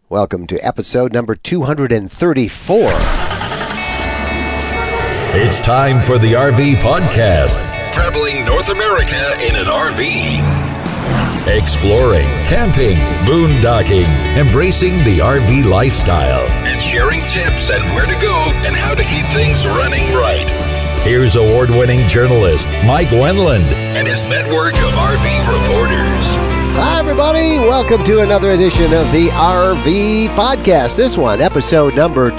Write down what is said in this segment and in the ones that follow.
Welcome to episode number 234. It's time for the RV Podcast. Traveling North America in an RV. Exploring, camping, boondocking, embracing the RV lifestyle. And sharing tips and where to go and how to keep things running right. Here's award-winning journalist Mike Wendland and his network of RV reporters. Hi, everybody. Welcome to another edition of the RV Podcast. This one, episode number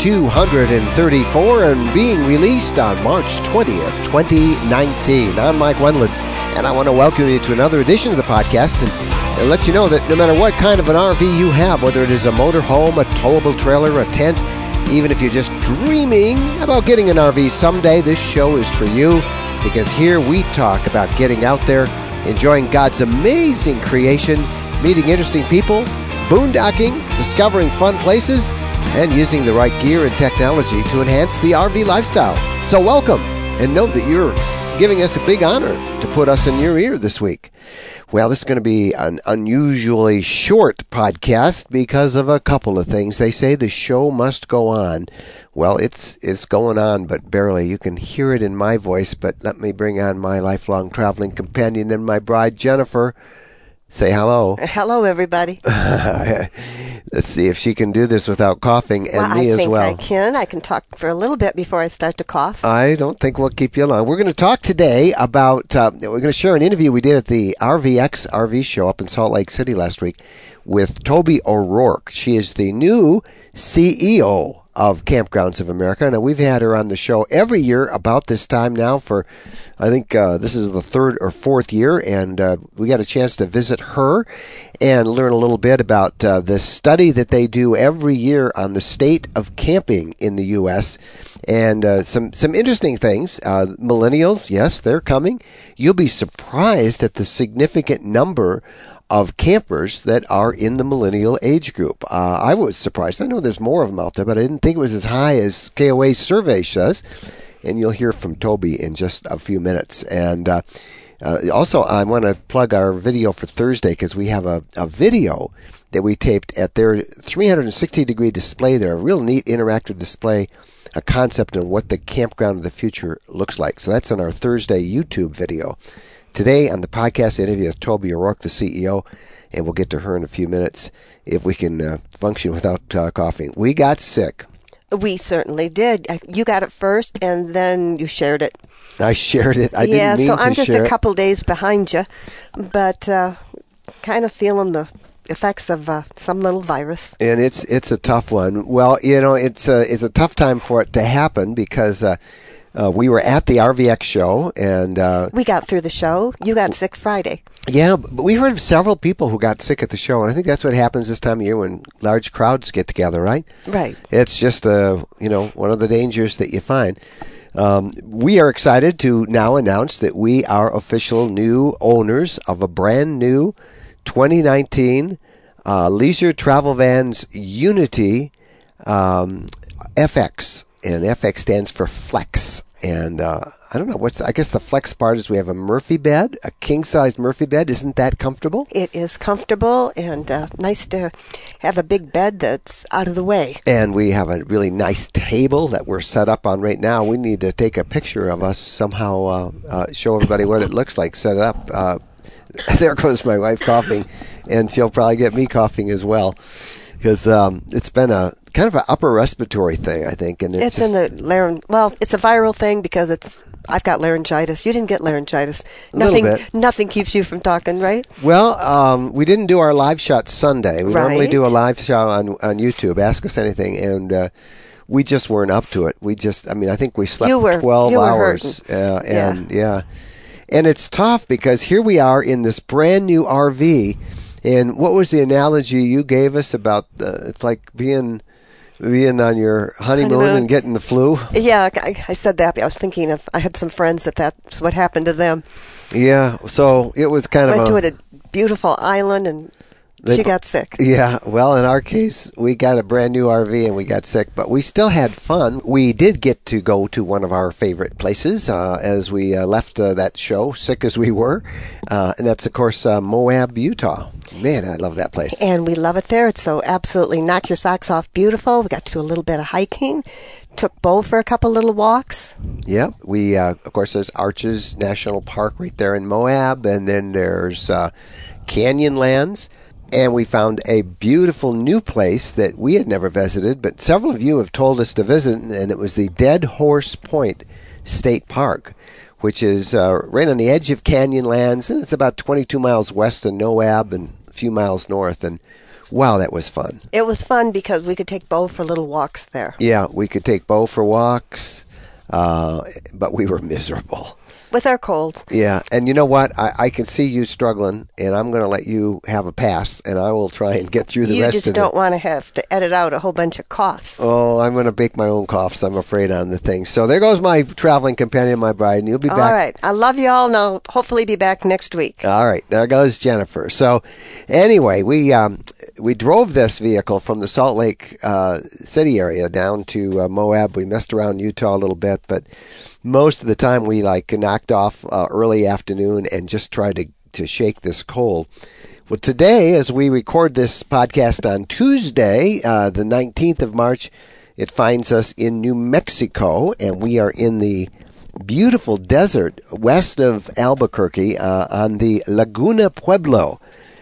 234, and being released on March 20th, 2019. I'm Mike Wendland, and I want to welcome you to another edition of the podcast and let you know that no matter what kind of an RV you have, whether it is a motorhome, a towable trailer, a tent, even if you're just dreaming about getting an RV someday, this show is for you, because here we talk about getting out there, enjoying God's amazing creation, meeting interesting people, boondocking, discovering fun places, and using the right gear and technology to enhance the RV lifestyle. So welcome, and know that you're giving us a big honor to put us in your ear this week. Well, this is going to be an unusually short podcast because of a couple of things. They say the show must go on. Well, it's going on, but barely. You can hear it in my voice, but let me bring on my lifelong traveling companion and my bride, Jennifer. Say hello. Hello, everybody. Let's see if she can do this without coughing, and me as well. I think I can talk for a little bit before I start to cough. I don't think we'll keep you long. We're going to talk today about, we're going to share an interview we did at the RVX RV show up in Salt Lake City last week with Toby O'Rourke. She is the new CEO of Campgrounds of America. Now, we've had her on the show every year about this time now for, I think this is the third or fourth year, and we got a chance to visit her and learn a little bit about the study that they do every year on the state of camping in the U.S., and some interesting things. Millennials, yes, they're coming. You'll be surprised at the significant number of campers that are in the millennial age group. I was surprised. I know there's more of them out there, but I didn't think it was as high as KOA's survey says. And you'll hear from Toby in just a few minutes. And also, I want to plug our video for Thursday, because we have a video that we taped at their 360-degree display there, a real neat interactive display, a concept of what the campground of the future looks like. So that's on our Thursday YouTube video. Today on the podcast interview with Toby O'Rourke, the CEO, and we'll get to her in a few minutes if we can function without coughing. We got sick. We certainly did. You got it first, and then you shared it. I shared it. I didn't mean to share it. Yeah, so I'm just a couple days behind you, but kind of feeling the effects of some little virus. And it's a tough one. Well, you know, it's a tough time for it to happen because we were at the RVX show, and we got through the show. You got sick Friday. Yeah, but we heard of several people who got sick at the show, and I think that's what happens this time of year when large crowds get together, right? Right. It's just one of the dangers that you find. We are excited to now announce that we are official new owners of a brand new 2019 Leisure Travel Vans Unity FX. And FX stands for Flex. And I don't know, I guess the Flex part is we have a Murphy bed, a king-sized Murphy bed. Isn't that comfortable? It is comfortable and nice to have a big bed that's out of the way. And we have a really nice table that we're set up on right now. We need to take a picture of us somehow, show everybody what it looks like, set it up. There goes my wife coughing, and she'll probably get me coughing as well. Because it's been a kind of an upper respiratory thing, I think, and it's in the well, it's a viral thing because I've got laryngitis. You didn't get laryngitis. Nothing keeps you from talking, right? Well, we didn't do our live shot Sunday. We normally do a live show on YouTube. Ask us anything, and we just weren't up to it. I think we slept 12 hours, and it's tough because here we are in this brand new RV. And what was the analogy you gave us about it's like being on your honeymoon and getting the flu? Yeah, I said that. I was thinking I had some friends that's what happened to them. Yeah, so it was kind Went to a beautiful island and She got sick. Yeah, well, in our case, we got a brand new RV and we got sick, but we still had fun. We did get to go to one of our favorite places as we left that show, sick as we were, and that's, of course, Moab, Utah. Man, I love that place. And we love it there. It's so absolutely knock your socks off beautiful. We got to do a little bit of hiking. Took Bo for a couple little walks. Yeah, we, of course, there's Arches National Park right there in Moab, and then there's Canyonlands. And we found a beautiful new place that we had never visited, but several of you have told us to visit, and it was the Dead Horse Point State Park, which is right on the edge of Canyonlands, and it's about 22 miles west of Moab and a few miles north. And wow, that was fun. It was fun because we could take Bo for little walks there. Yeah, we could take Bo for walks, but we were miserable. With our colds. Yeah, and you know what? I can see you struggling, and I'm going to let you have a pass, and I will try and get through the rest of it. You just don't want to have to edit out a whole bunch of coughs. Oh, I'm going to bake my own coughs, I'm afraid, on the thing. So there goes my traveling companion, my bride, and you'll be back. All right. I love you all, and I'll hopefully be back next week. All right. There goes Jennifer. So anyway, we drove this vehicle from the Salt Lake City area down to Moab. We messed around Utah a little bit, but most of the time we knocked off early afternoon and just tried to shake this cold. Well, today, as we record this podcast on Tuesday, the 19th of March, it finds us in New Mexico, and we are in the beautiful desert west of Albuquerque on the Laguna Pueblo.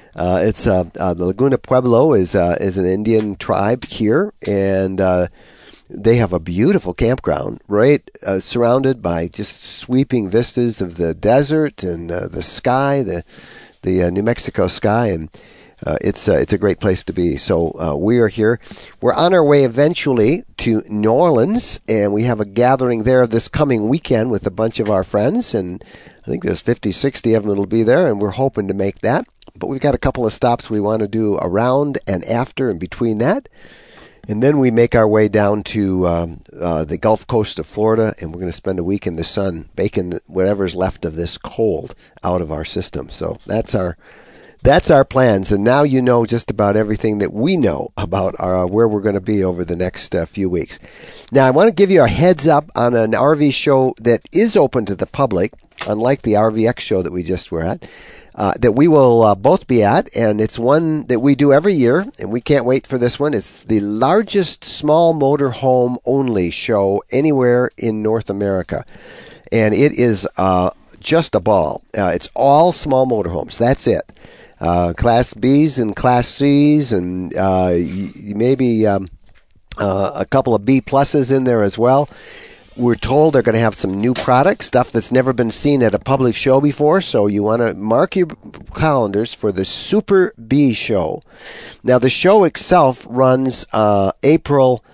The Laguna Pueblo is an Indian tribe here, and they have a beautiful campground, right, surrounded by just sweeping vistas of the desert and the sky, the New Mexico sky, and it's a great place to be. So we are here. We're on our way eventually to New Orleans, and we have a gathering there this coming weekend with a bunch of our friends, and I think there's 50, 60 of them that'll be there, and we're hoping to make that. But we've got a couple of stops we want to do around and after and between that. And then we make our way down to the Gulf Coast of Florida, and we're going to spend a week in the sun, baking whatever's left of this cold out of our system. So that's our plans. And now you know just about everything that we know about where we're going to be over the next few weeks. Now, I want to give you a heads up on an RV show that is open to the public, unlike the RVX show that we just were at. That we will both be at, and it's one that we do every year, and we can't wait for this one. It's the largest small motorhome only show anywhere in North America, and it is just a ball. It's all small motorhomes. That's it. Class Bs and Class Cs, and maybe a couple of B pluses in there as well. We're told they're going to have some new products, stuff that's never been seen at a public show before, so you want to mark your calendars for the Super B show. Now, the show itself runs April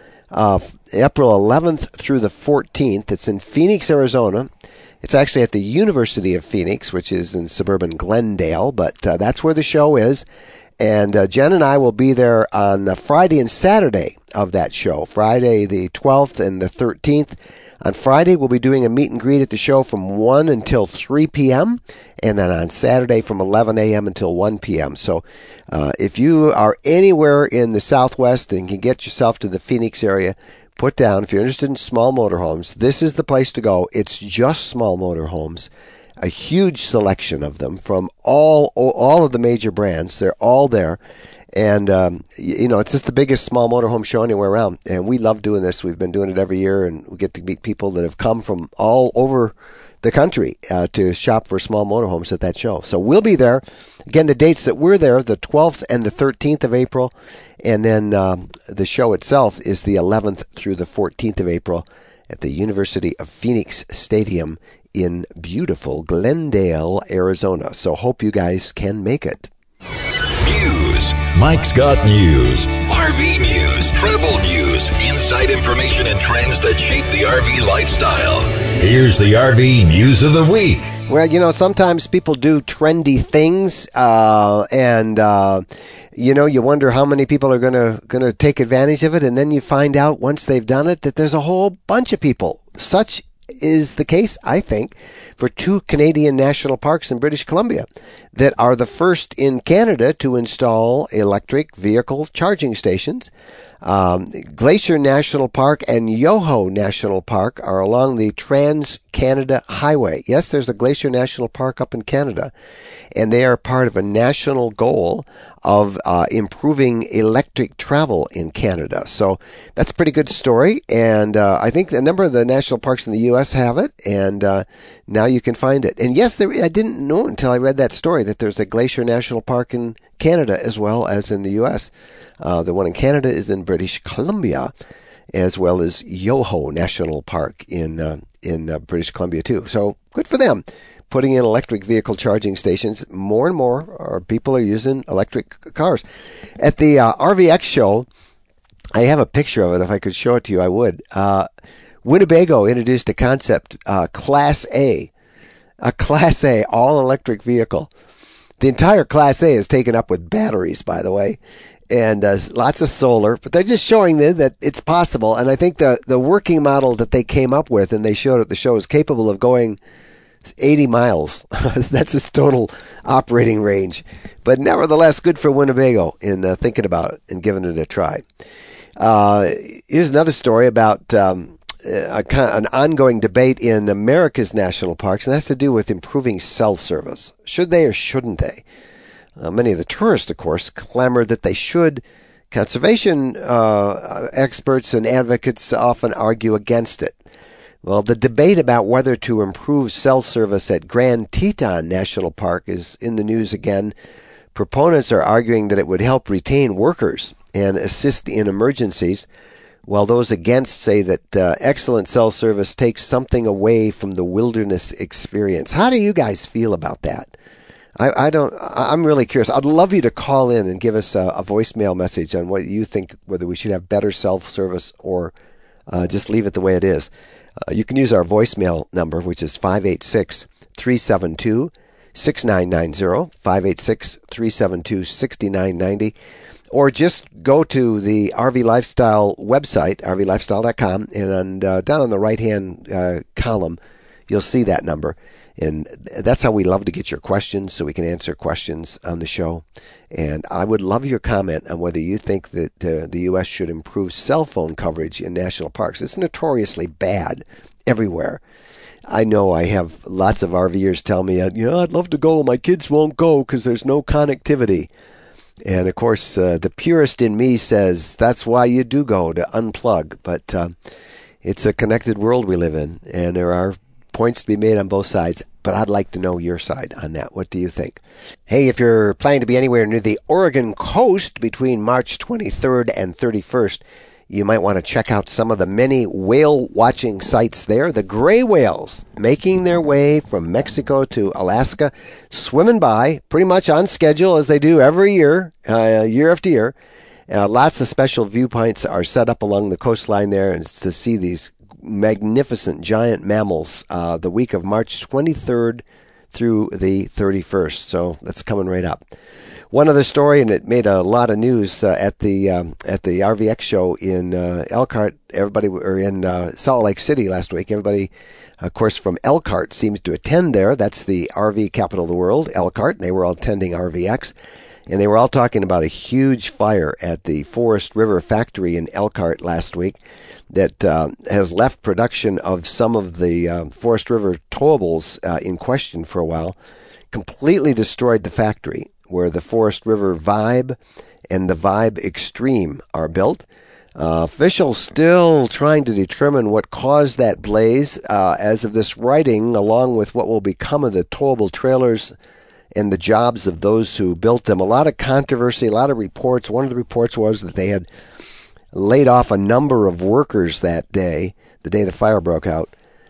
11th through the 14th. It's in Phoenix, Arizona. It's actually at the University of Phoenix, which is in suburban Glendale, but that's where the show is. And Jen and I will be there on the Friday and Saturday of that show, Friday the 12th and the 13th. On Friday, we'll be doing a meet and greet at the show from 1 until 3 p.m., and then on Saturday from 11 a.m. until 1 p.m. So if you are anywhere in the Southwest and can get yourself to the Phoenix area, put down, if you're interested in small motorhomes, this is the place to go. It's just small motorhomes, a huge selection of them from all of the major brands. They're all there. And, it's just the biggest small motorhome show anywhere around. And we love doing this. We've been doing it every year, and we get to meet people that have come from all over the country to shop for small motorhomes at that show. So we'll be there. Again, the dates that we're there, the 12th and the 13th of April. And then the show itself is the 11th through the 14th of April at the University of Phoenix Stadium in beautiful Glendale, Arizona. So hope you guys can make it. News. Mike's got news. RV news, travel news, inside information and trends that shape the RV lifestyle. Here's the RV news of the week. Well, sometimes people do trendy things, and you wonder how many people are gonna take advantage of it, and then you find out once they've done it that there's a whole bunch of people. Such is the case, I think, for 2 Canadian national parks in British Columbia. that are the first in Canada to install electric vehicle charging stations. Glacier National Park and Yoho National Park are along the Trans-Canada Highway. Yes, there's a Glacier National Park up in Canada, and they are part of a national goal of improving electric travel in Canada. So that's a pretty good story, and I think a number of the national parks in the U.S. have it, and now you can find it. And yes, I didn't know until I read that story that there's a Glacier National Park in Canada as well as in the U.S. The one in Canada is in British Columbia, as well as Yoho National Park in British Columbia too. So good for them, putting in electric vehicle charging stations. More and more people are using electric cars. At the RVX show, I have a picture of it. If I could show it to you, I would. Winnebago introduced a concept, Class A, a Class A all-electric vehicle. The entire Class A is taken up with batteries, by the way, and lots of solar. But they're just showing that it's possible. And I think the working model that they came up with and they showed at the show is capable of going 80 miles. That's its total operating range. But nevertheless, good for Winnebago in thinking about it and giving it a try. Here's another story about an ongoing debate in America's national parks, and that's to do with improving cell service. Should they or shouldn't they? Many of the tourists, of course, clamor that they should. Conservation experts and advocates often argue against it. Well, the debate about whether to improve cell service at Grand Teton National Park is in the news again. Proponents are arguing that it would help retain workers and assist in emergencies, while those against say that excellent cell service takes something away from the wilderness experience. How do you guys feel about that? I'm really curious. I'd love you to call in and give us a voicemail message on what you think, whether we should have better self-service or just leave it the way it is. You can use our voicemail number, which is 586-372-6990, 586-372-6990. Or just go to the RV Lifestyle website, rvlifestyle.com, and down on the right-hand column, you'll see that number. And that's how we love to get your questions, so we can answer questions on the show. And I would love your comment on whether you think that the U.S. should improve cell phone coverage in national parks. It's notoriously bad everywhere. I know I have lots of RVers tell me, I'd love to go. My kids won't go because there's no connectivity. And, of course, the purist in me says that's why you do go, to unplug. But it's a connected world we live in, and there are points to be made on both sides. But I'd like to know your side on that. What do you think? Hey, if you're planning to be anywhere near the Oregon coast between March 23rd and 31st, you might want to check out some of the many whale-watching sites there. The gray whales making their way from Mexico to Alaska, swimming by pretty much on schedule as they do every year, year after year. Lots of special viewpoints are set up along the coastline there, and to see these magnificent giant mammals the week of March 23rd through the 31st. So that's coming right up. One other story, and it made a lot of news at the RVX show in Elkhart. Everybody were in Salt Lake City last week. Everybody, of course, from Elkhart seems to attend there. That's the RV capital of the world, Elkhart. And they were all attending RVX, and they were all talking about a huge fire at the Forest River factory in Elkhart last week that has left production of some of the Forest River towables in question for a while. Completely destroyed the factory where the Forest River Vibe and the Vibe Extreme are built. Officials still trying to determine what caused that blaze as of this writing, along with what will become of the towable trailers and the jobs of those who built them. A lot of controversy, a lot of reports. One of the reports was that they had laid off a number of workers that day, the day the fire broke out.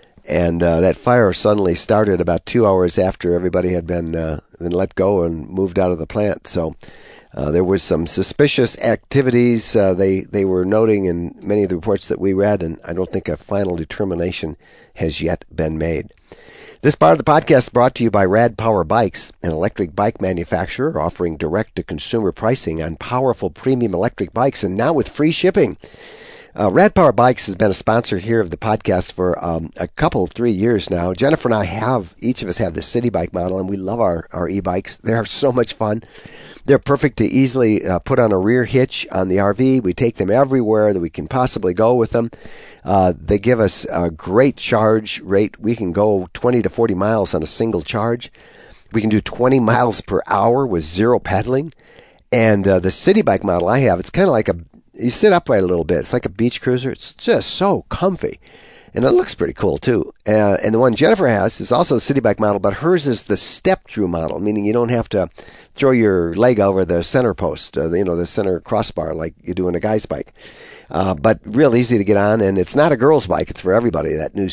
And that fire suddenly started about 2 hours after everybody had been let go and moved out of the plant. So there was some suspicious activities they were noting in many of the reports that we read, and I don't think a final determination has yet been made. This part of the podcast is brought to you by Rad Power Bikes, an electric bike manufacturer offering direct-to-consumer pricing on powerful premium electric bikes, and now with free shipping. Rad Power Bikes has been a sponsor here of the podcast for a couple, 3 years now. Jennifer and I each of us have the City Bike model, and we love our e-bikes. They're so much fun. They're perfect to easily put on a rear hitch on the RV. We take them everywhere that we can possibly go with them. They give us a great charge rate. We can go 20 to 40 miles on a single charge. We can do 20 miles per hour with zero pedaling. And the City Bike model I have, it's kind of like you sit upright a little bit. It's like a beach cruiser. It's just so comfy. And it looks pretty cool, too. And the one Jennifer has is also a City Bike model, but hers is the step-through model, meaning you don't have to throw your leg over the center post, the center crossbar like you do in a guy's bike. But real easy to get on, and it's not a girl's bike. It's for everybody, that new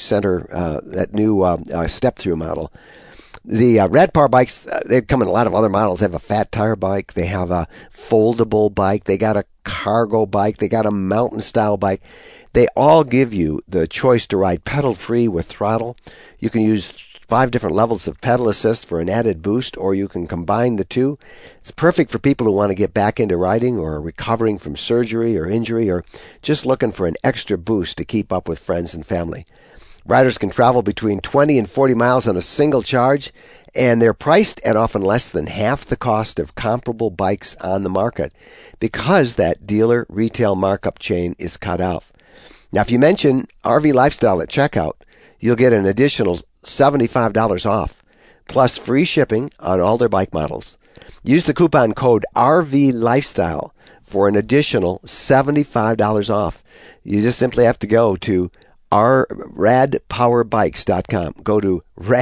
step-through model. The Rad Power bikes, they come in a lot of other models. They have a fat tire bike. They have a foldable bike. They got a cargo bike. They got a mountain-style bike. They all give you the choice to ride pedal-free with throttle. You can use 5 different levels of pedal assist for an added boost, or you can combine the two. It's perfect for people who want to get back into riding or recovering from surgery or injury or just looking for an extra boost to keep up with friends and family. Riders can travel between 20 and 40 miles on a single charge, and they're priced at often less than half the cost of comparable bikes on the market because that dealer retail markup chain is cut off. Now, if you mention RV Lifestyle at checkout, you'll get an additional $75 off, plus free shipping on all their bike models. Use the coupon code RV Lifestyle for an additional $75 off. You just simply have to go to radpowerbikes.com. Go to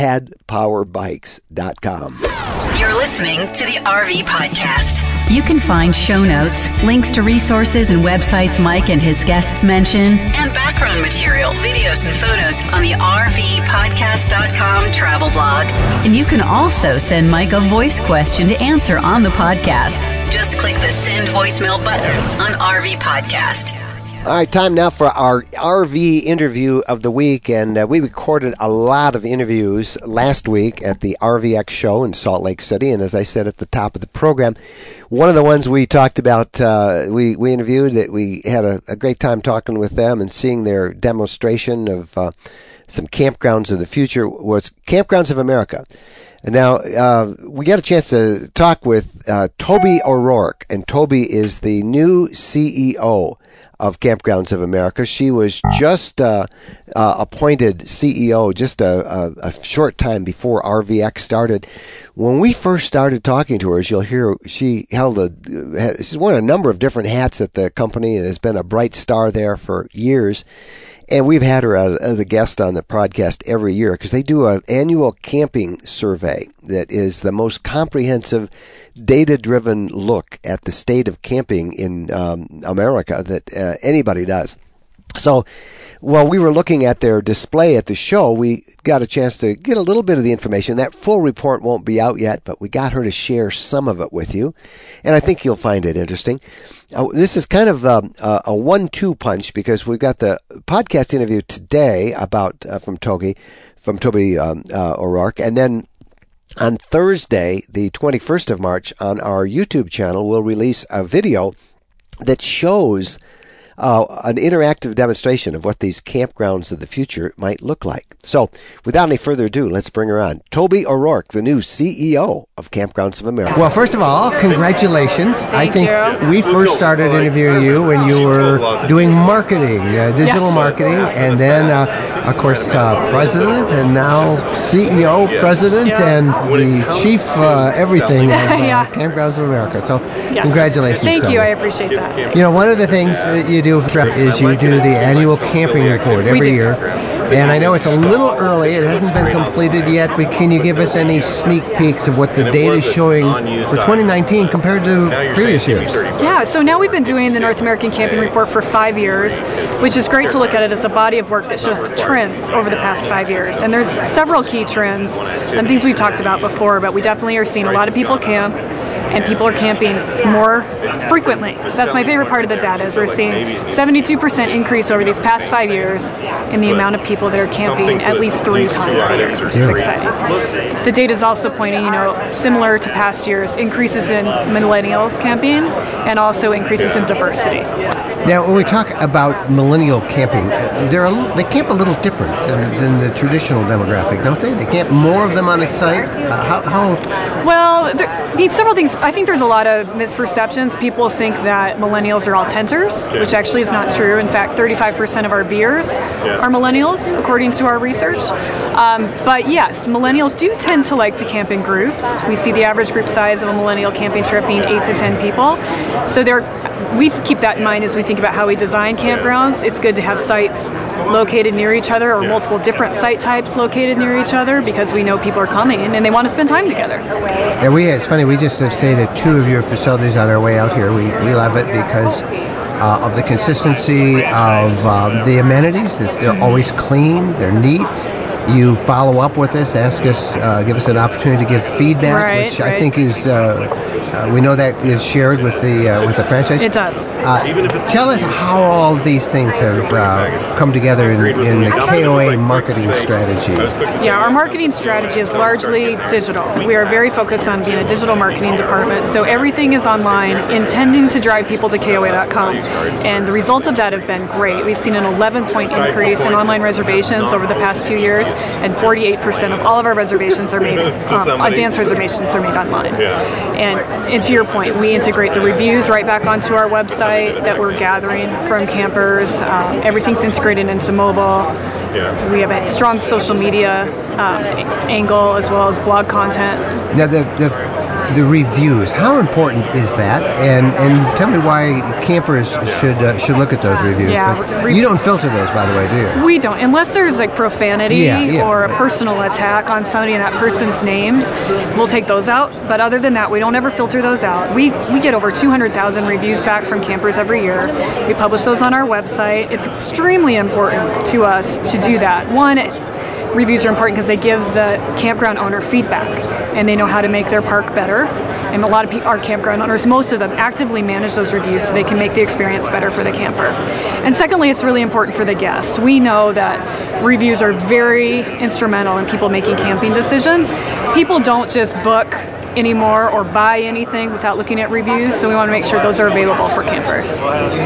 radpowerbikes.com. You're listening to the RV Podcast. You can find show notes, links to resources and websites Mike and his guests mention, and background material, videos, and photos on the RVPodcast.com travel blog. And you can also send Mike a voice question to answer on the podcast. Just click the send voicemail button on RV Podcast. All right, time now for our RV interview of the week, and we recorded a lot of interviews last week at the RVX show in Salt Lake City, and as I said at the top of the program, one of the ones we talked about, we interviewed, that we had a great time talking with them and seeing their demonstration of some campgrounds of the future, was Campgrounds of America. And now, we got a chance to talk with Toby O'Rourke, and Toby is the new CEO of Campgrounds of America. She was just appointed CEO just a short time before RVX started. When we first started talking to her, as you'll hear, she's worn a number of different hats at the company and has been a bright star there for years. And we've had her as a guest on the podcast every year because they do an annual camping survey that is the most comprehensive, data-driven look at the state of camping in America that anybody does. So while we were looking at their display at the show, we got a chance to get a little bit of the information. That full report won't be out yet, but we got her to share some of it with you, and I think you'll find it interesting. This is kind of a 1-2 punch because we've got the podcast interview today from Toby O'Rourke, and then on Thursday, the 21st of March, on our YouTube channel, we'll release a video that shows an interactive demonstration of what these campgrounds of the future might look like. So, without any further ado, let's bring her on. Toby O'Rourke, the new CEO of Campgrounds of America. Well, first of all, congratulations. I think we first started interviewing you when you were doing marketing, digital marketing, and then, of course, president, and now CEO, president, and the chief everything of Campgrounds of America. So, congratulations. Thank you. I appreciate that. You know, one of the things that you do is you do the annual camping report every year. And I know it's a little early, it hasn't been completed yet, but can you give us any sneak peeks of what the data is showing for 2019 compared to previous years? Yeah, so now we've been doing the North American Camping Report for 5 years, which is great to look at it as a body of work that shows the trends over the past 5 years. And there's several key trends and things we've talked about before, but we definitely are seeing a lot of people camp. and people are camping more frequently. That's my favorite part of the data, is we're seeing 72% increase over these past 5 years in the amount of people that are camping at least 3 times a year, which is exciting. The data is also pointing, similar to past years, increases in millennials camping and also increases in diversity. Now, when we talk about millennial camping, they camp a little different than the traditional demographic, don't they? They camp more of them on a site. How? Well, several things. I think there's a lot of misperceptions. People think that millennials are all tenters, which actually is not true. In fact, 35% of our beers are millennials, according to our research. But yes, millennials do tend to like to camp in groups. We see the average group size of a millennial camping trip being 8 to 10 people. So we keep that in mind as we think about how we design campgrounds. It's good to have sites located near each other, or multiple different site types located near each other, because we know people are coming and they want to spend time together. Yeah, it's funny, we just have stayed at 2 of your facilities on our way out here. We love it because of the consistency of the amenities. They're always clean, they're neat. You follow up with us, ask us, give us an opportunity to give feedback, which I think is, we know that is shared with the franchise. It does. Tell us how all these things have come together in the KOA marketing strategy. Yeah, our marketing strategy is largely digital. We are very focused on being a digital marketing department, so everything is online, intending to drive people to KOA.com. And the results of that have been great. We've seen an 11-point increase in online reservations over the past few years, and 48% of all of our reservations are made, advanced reservations are made online. And to your point, we integrate the reviews right back onto our website that we're gathering from campers. Everything's integrated into mobile. We have a strong social media angle, as well as blog content. Now, the reviews, how important is that? And tell me why campers should look at those reviews. Yeah, you don't filter those, by the way, do you? We don't, unless there's like profanity or a personal attack on somebody and that person's named. We'll take those out. But other than that, we don't ever filter those out. We get over 200,000 reviews back from campers every year. We publish those on our website. It's extremely important to us to do that. One, reviews are important because they give the campground owner feedback, and they know how to make their park better. And a lot of our campground owners, most of them, actively manage those reviews so they can make the experience better for the camper. And secondly, it's really important for the guest. We know that reviews are very instrumental in people making camping decisions. People don't just book anymore or buy anything without looking at reviews, so we want to make sure those are available for campers.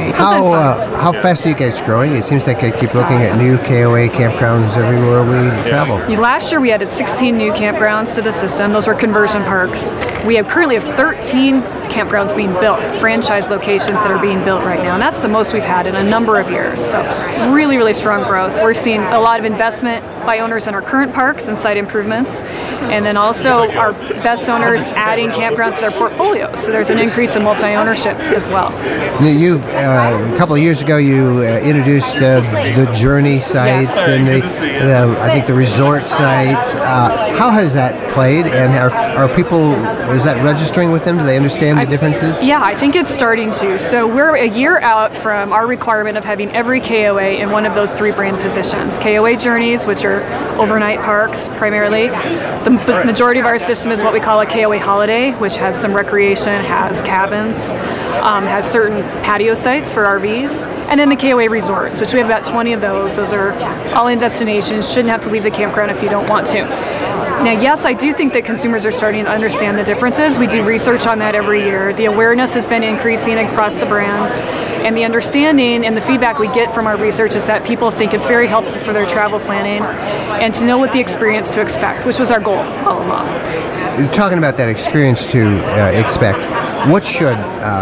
How fast are you guys growing? It seems like I keep looking at new KOA campgrounds everywhere we travel. Last year we added 16 new campgrounds to the system. Those were conversion parks. We currently have 13 campgrounds being built, franchise locations that are being built right now, and that's the most we've had in a number of years. So really, really strong growth. We're seeing a lot of investment by owners in our current parks and site improvements, and then also our best owners adding campgrounds to their portfolios. So there's an increase in multi-ownership as well. You a couple of years ago, you introduced the Journey sites and I think the resort sites. How has that played, and are people, is that registering with them? Do they understand the differences? Yeah, I think it's starting to. So we're a year out from our requirement of having every KOA in one of those 3 brand positions. KOA Journeys, which are overnight parks primarily. The majority of our system is what we call a KOA Holiday, which has some recreation, has cabins, has certain patio sites for RVs, and then the KOA Resorts, which we have about 20 of those. Those are all-in destinations, shouldn't have to leave the campground if you don't want to. Now, yes, I do think that consumers are starting to understand the differences. We do research on that every year. The awareness has been increasing across the brands, and the understanding and the feedback we get from our research is that people think it's very helpful for their travel planning and to know what the experience to expect, which was our goal all along. Talking about that experience to expect, what should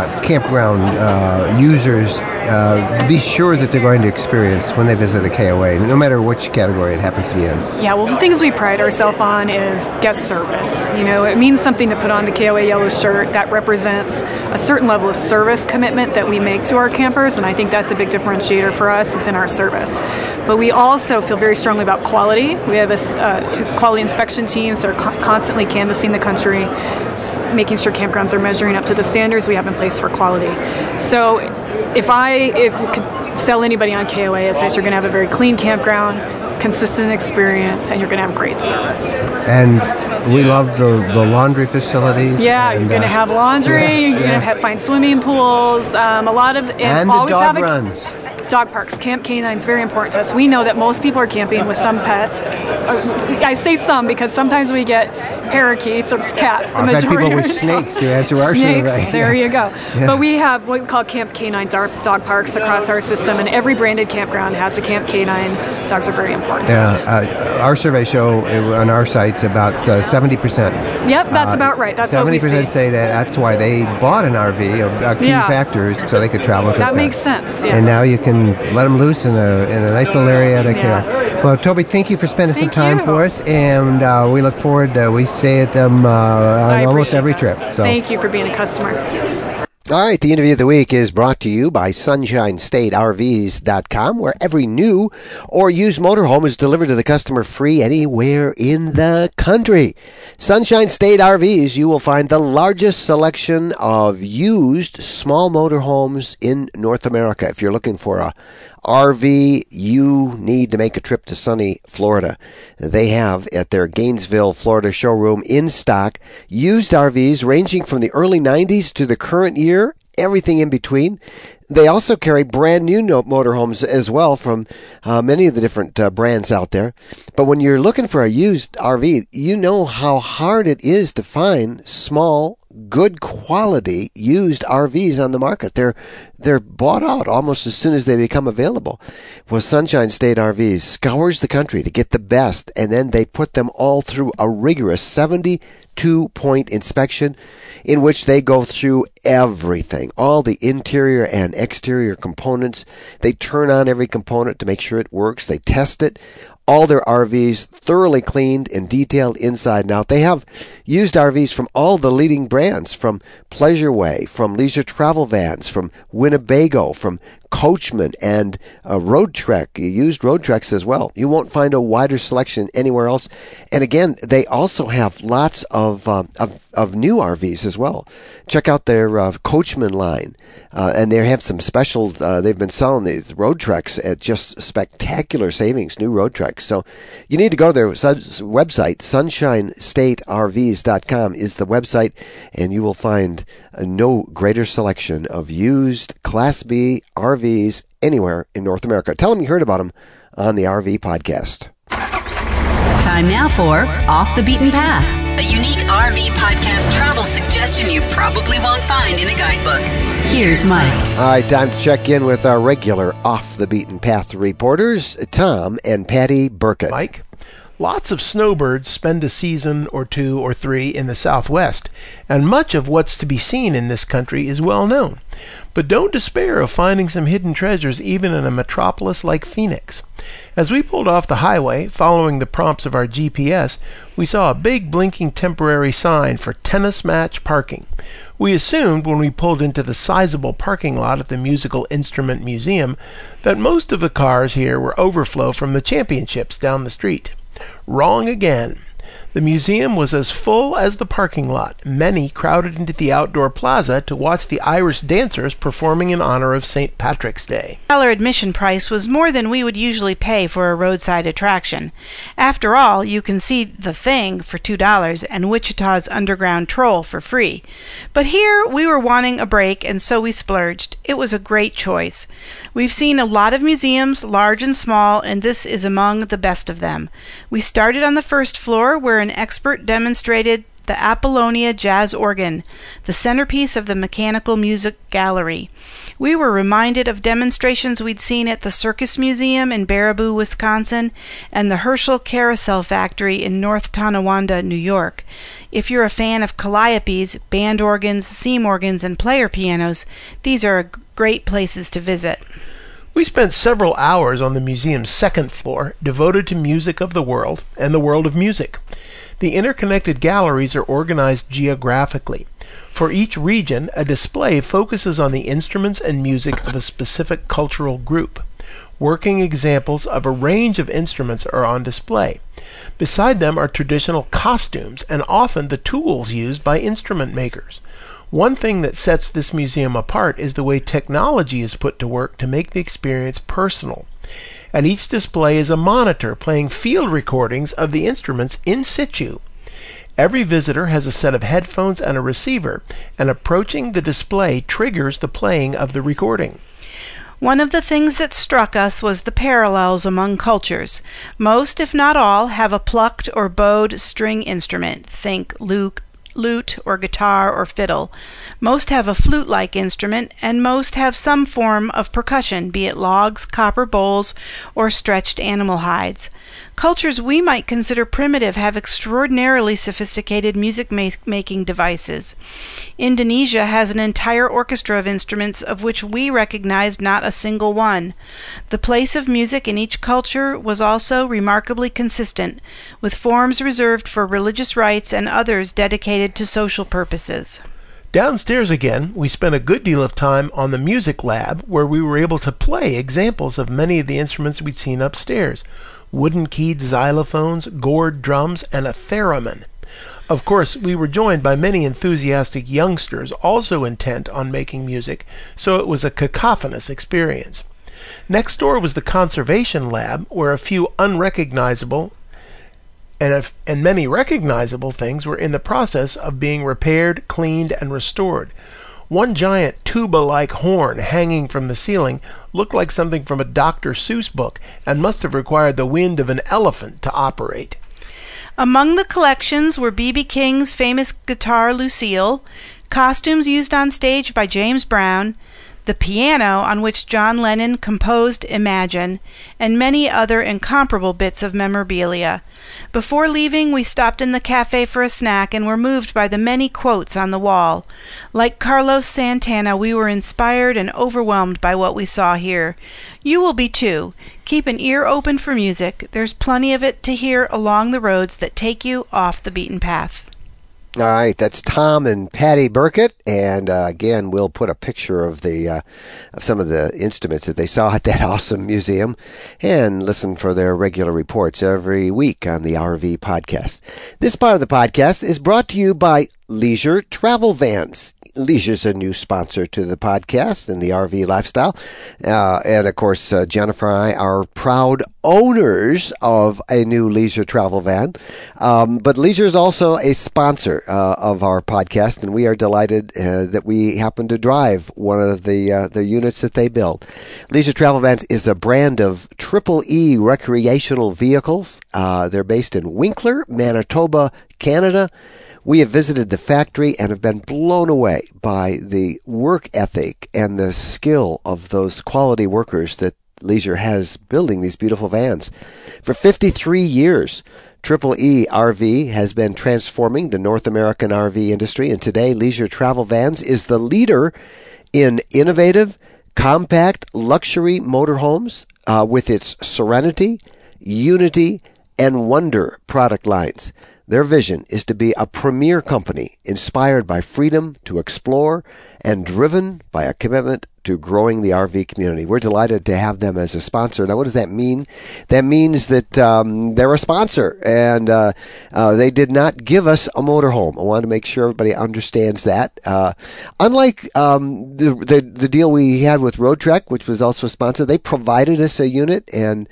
campground users be sure that they're going to experience when they visit a KOA, no matter which category it happens to be in? Yeah, well, the things we pride ourselves on is guest service. It means something to put on the KOA yellow shirt. That represents a certain level of service commitment that we make to our campers, and I think that's a big differentiator for us, is in our service. But we also feel very strongly about quality. We have quality inspection teams that are constantly canvassing the country, making sure campgrounds are measuring up to the standards we have in place for quality. So if I could sell anybody on KOA, it's that you're going to have a very clean campground, consistent experience, and you're going to have great service. And we love the laundry facilities. Yeah, you're going to have laundry. You're going to find swimming pools. A lot of and the dog runs. Dog parks. Camp Canine is very important to us. We know that most people are camping with some pet. I say some because sometimes we get parakeets or cats. I've had people with snakes to answer our survey. Snakes, there you go. Yeah. But we have what we call Camp Canine dog parks across our system, and every branded campground has a Camp Canine. Dogs are very important to us. Our survey show on our site's about 70%. Yep, that's about right. That's 70% what we see. Say that's why they bought an RV, key factors, so they could travel with that makes sense, yes. And now you can let them loose in a nice little area. Well, Toby, thank you for spending some time for us, and we look forward to, we stay at them on almost every trip. So. Thank you for being a customer. All right, the interview of the week is brought to you by SunshineStateRVs.com, where every new or used motorhome is delivered to the customer free anywhere in the country. Sunshine State RVs, you will find the largest selection of used small motorhomes in North America. If you're looking for a RV, you need to make a trip to sunny Florida. They have at their Gainesville, Florida showroom in stock used RVs ranging from the early 90s to the current year, everything in between. They also carry brand new motorhomes as well from many of the different brands out there. But when you're looking for a used RV, you know how hard it is to find small, good quality used RVs on the market. They're bought out almost as soon as they become available. Well, Sunshine State RVs scours the country to get the best, and then they put them all through a rigorous 72-point inspection in which they go through everything, all the interior and exterior components. They turn on every component to make sure it works. They test it. All their RVs thoroughly cleaned and detailed inside and out. They have used RVs from all the leading brands, from Pleasureway, from Leisure Travel Vans, from Winnebago, from Coachman, and Road Trek, used Road Treks as well. You won't find a wider selection anywhere else. And again, they also have lots of new RVs as well. Check out their Coachman line, and they have some specials. They've been selling these Road Treks at just spectacular savings, new Road Treks. So you need to go to their website. SunshineStateRVs.com is the website, and you will find no greater selection of used Class B RVs anywhere in North America. Tell them you heard about them on the RV podcast. Time now for Off the Beaten Path, a unique RV podcast travel suggestion you probably won't find in a guidebook. Here's Mike. All right, time to check in with our regular Off the Beaten Path reporters, Tom and Patty Burkett. Mike? Lots of snowbirds spend a season or two or three in the Southwest, and much of what's to be seen in this country is well known. But don't despair of finding some hidden treasures even in a metropolis like Phoenix. As we pulled off the highway, following the prompts of our GPS, we saw a big blinking temporary sign for tennis match parking. We assumed when we pulled into the sizable parking lot at the Musical Instrument Museum that most of the cars here were overflow from the championships down the street. Wrong again. The museum was as full as the parking lot. Many crowded into the outdoor plaza to watch the Irish dancers performing in honor of St. Patrick's Day. $1 admission price was more than we would usually pay for a roadside attraction. After all, you can see The Thing for $2 and Wichita's Underground Troll for free. But here we were wanting a break, and so we splurged. It was a great choice. We've seen a lot of museums, large and small, and this is among the best of them. We started on the first floor, where an expert demonstrated the Apollonia Jazz Organ, the centerpiece of the Mechanical Music Gallery. We were reminded of demonstrations we'd seen at the Circus Museum in Baraboo, Wisconsin, and the Herschel Carousel Factory in North Tonawanda, New York. If you're a fan of calliopes, band organs, seam organs, and player pianos, these are great places to visit. We spent several hours on the museum's second floor, devoted to music of the world and the world of music. The interconnected galleries are organized geographically. For each region, a display focuses on the instruments and music of a specific cultural group. Working examples of a range of instruments are on display. Beside them are traditional costumes and often the tools used by instrument makers. One thing that sets this museum apart is the way technology is put to work to make the experience personal. At each display is a monitor playing field recordings of the instruments in situ. Every visitor has a set of headphones and a receiver, and approaching the display triggers the playing of the recording. One of the things that struck us was the parallels among cultures. Most, if not all, have a plucked or bowed string instrument. Think lute or guitar or fiddle. Most have a flute-like instrument, and most have some form of percussion, be it logs, copper bowls, or stretched animal hides. Cultures we might consider primitive have extraordinarily sophisticated music-making devices. Indonesia has an entire orchestra of instruments of which we recognized not a single one. The place of music in each culture was also remarkably consistent, with forms reserved for religious rites and others dedicated to social purposes. Downstairs again, we spent a good deal of time on the music lab, where we were able to play examples of many of the instruments we'd seen upstairs. Wooden-keyed xylophones, gourd drums, and a theremin. Of course, we were joined by many enthusiastic youngsters also intent on making music, so it was a cacophonous experience. Next door was the conservation lab, where a few unrecognizable and many recognizable things were in the process of being repaired, cleaned, and restored. One giant tuba-like horn hanging from the ceiling looked like something from a Dr. Seuss book and must have required the wind of an elephant to operate. Among the collections were B.B. King's famous guitar Lucille, costumes used on stage by James Brown, the piano on which John Lennon composed Imagine, and many other incomparable bits of memorabilia. Before leaving, we stopped in the cafe for a snack and were moved by the many quotes on the wall. Like Carlos Santana, we were inspired and overwhelmed by what we saw here. You will be too. Keep an ear open for music. There's plenty of it to hear along the roads that take you off the beaten path. All right, that's Tom and Patty Burkett, and again, we'll put a picture of of some of the instruments that they saw at that awesome museum, and listen for their regular reports every week on the RV Podcast. This part of the podcast is brought to you by Leisure Travel Vans. Leisure's a new sponsor to the podcast and the RV lifestyle. And of course, Jennifer and I are proud owners of a new Leisure travel van. But Leisure is also a sponsor of our podcast, and we are delighted that we happen to drive one of the units that they build. Leisure Travel Vans is a brand of Triple E recreational vehicles. They're based in Winkler, Manitoba, Canada. We have visited the factory and have been blown away by the work ethic and the skill of those quality workers that Leisure has building these beautiful vans. For 53 years, Triple E RV has been transforming the North American RV industry, and today Leisure Travel Vans is the leader in innovative, compact, luxury motorhomes with its Serenity, Unity, and Wonder product lines. Their vision is to be a premier company inspired by freedom to explore and driven by a commitment to growing the RV community. We're delighted to have them as a sponsor. Now, what does that mean? That means that they're a sponsor, and they did not give us a motorhome. I want to make sure everybody understands that. Unlike the deal we had with Road Trek, which was also sponsored, they provided us a unit, and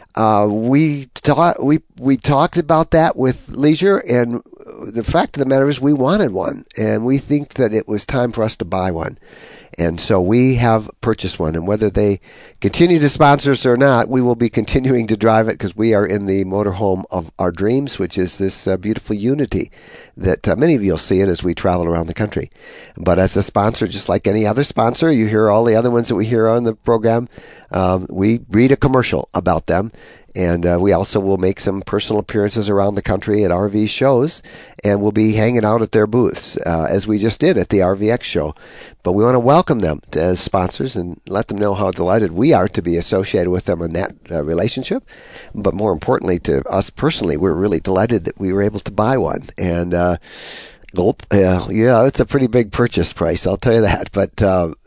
we talked about that with Leisure, and the fact of the matter is we wanted one, and we think that it was time for us to buy one. And so we have purchased one, and whether they continue to sponsor us or not, we will be continuing to drive it because we are in the motorhome of our dreams, which is this beautiful Unity that many of you will see it as we travel around the country. But as a sponsor, just like any other sponsor, you hear all the other ones that we hear on the program. We read a commercial about them. And we also will make some personal appearances around the country at RV shows, and we'll be hanging out at their booths, as we just did at the RVX show. But we want to welcome them as sponsors and let them know how delighted we are to be associated with them in that relationship. But more importantly, to us personally, we're really delighted that we were able to buy one. And yeah, it's a pretty big purchase price, I'll tell you that. But,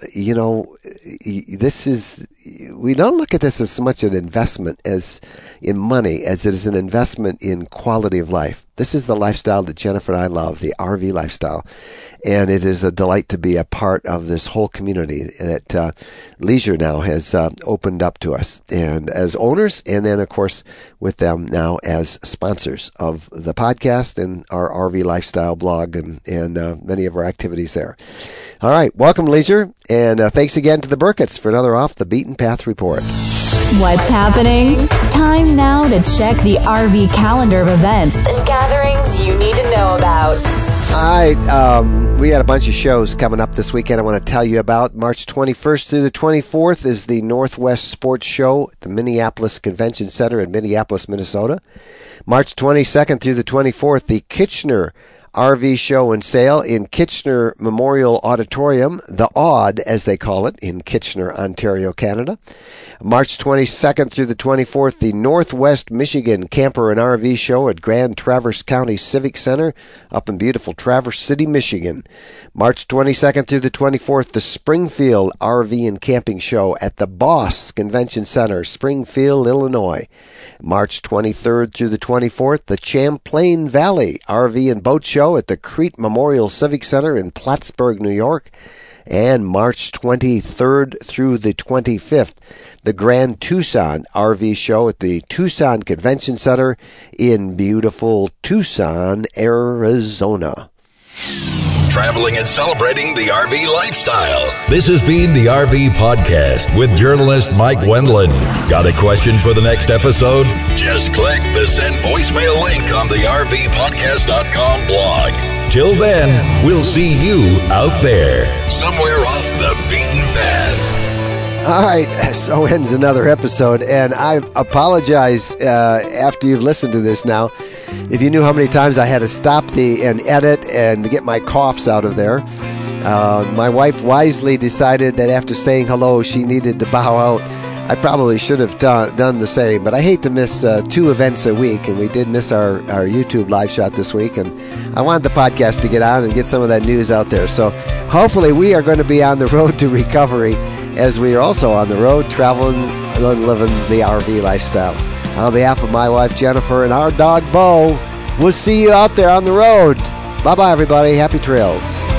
we don't look at this as so much an investment as in money as it is an investment in quality of life. This is the lifestyle that Jennifer and I love, the RV lifestyle. And it is a delight to be a part of this whole community that Leisure now has opened up to us, and as owners, and then, of course, with them now as sponsors of the podcast and our RV lifestyle blog and many of our activities there. All right. Welcome, Leisure. And thanks again to the Burketts for another Off the Beaten Path report. What's happening? Time now to check the RV calendar of events and gatherings you need to know about. All right, we got a bunch of shows coming up this weekend I want to tell you about. March 21st through the 24th is the Northwest Sports Show at the Minneapolis Convention Center in Minneapolis, Minnesota. March 22nd through the 24th, the Kitchener RV Show and Sale in Kitchener Memorial Auditorium, the Odd, as they call it, in Kitchener, Ontario, Canada. March 22nd through the 24th, the Northwest Michigan Camper and RV Show at Grand Traverse County Civic Center up in beautiful Traverse City, Michigan. March 22nd through the 24th, the Springfield RV and Camping Show at the Boss Convention Center, Springfield, Illinois. March 23rd through the 24th, the Champlain Valley RV and Boat Show at the Crete Memorial Civic Center in Plattsburgh, New York. And March 23rd through the 25th, the Grand Tucson RV Show at the Tucson Convention Center in beautiful Tucson, Arizona. Traveling and celebrating the RV lifestyle. This has been the RV Podcast with journalist Mike Wendland. Got a question for the next episode? Just click the send voicemail link on the RVPodcast.com blog. Till then, we'll see you out there, somewhere off the beaten path. All right, so ends another episode, and I apologize after you've listened to this now. If you knew how many times I had to stop and edit and get my coughs out of there. My wife wisely decided that after saying hello, she needed to bow out. I probably should have done the same, but I hate to miss 2 events a week, and we did miss our YouTube live shot this week, and I wanted the podcast to get on and get some of that news out there. So hopefully we are going to be on the road to recovery, as we are also on the road traveling and living the RV lifestyle. On behalf of my wife Jennifer and our dog Bo, we'll see you out there on the road. Bye-bye, everybody. Happy trails.